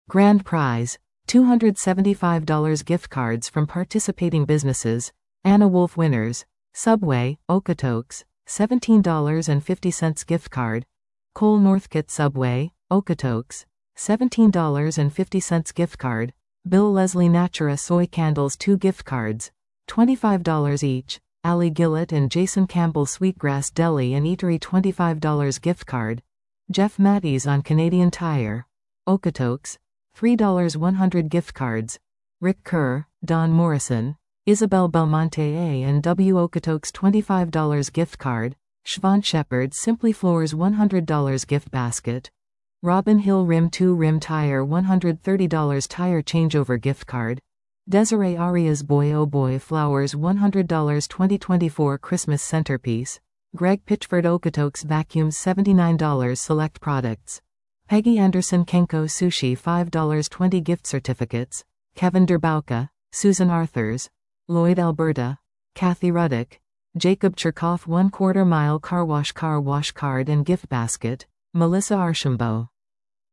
Grand prize, $275 gift cards from participating businesses. Anna Wolf winners. Subway, Okotoks, $17.50 gift card. Cole Northcote Subway, Okotoks, $17.50 gift card. Bill Leslie Natura Soy Candles 2 gift cards, $25 each. Allie Gillett and Jason Campbell Sweetgrass Deli and Eatery $25 gift card. Jeff Matties on Canadian Tire, Okotoks, $3 100 gift cards. Rick Kerr, Don Morrison, Isabel Belmonte A&W Okotoks $25 gift card. Siobhan Shepherd Simply Floors $100 gift basket. Robin Hill Rim 2 Rim Tire $130 tire changeover gift card. Desiree Arias Boy Oh Boy Flowers $100 2024 Christmas centerpiece. Greg Pitchford Okotoks Vacuums $79 select products. Peggy Anderson Kenko Sushi $5 20 gift certificates. Kevin Derbauka, Susan Arthurs, Lloyd Alberta, Kathy Ruddick, Jacob Cherkoff 1/4 mile car wash card and gift basket. Melissa Archambault.